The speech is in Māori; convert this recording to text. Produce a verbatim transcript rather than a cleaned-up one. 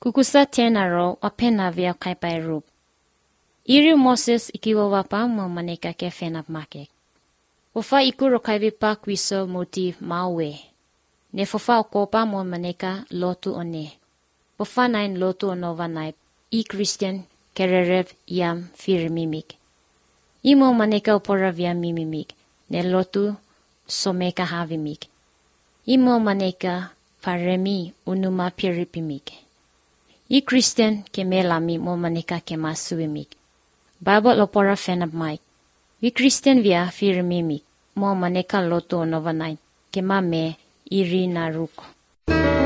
Kukusa tena ro wapena vya kaipai rup. Iri Moses ikiwa wapa mo maneka ke fenap make. Fofa ikuro kaivipa kwiso muti mawe. Ne fofa okopa mo maneka lotu one. Fofa nain lotu onova naip. I Christian kererev yam firmimik. Imo maneka opora vya mimimik. Ne lotu someka havimik. Imo maneka paremi unuma piripimik. I Christian kemelami mo maneka kemasuimik. Bible opora fenap mike. I Christian via firmimik. Mo maneka lotu onova naip. Kemame iri naruko.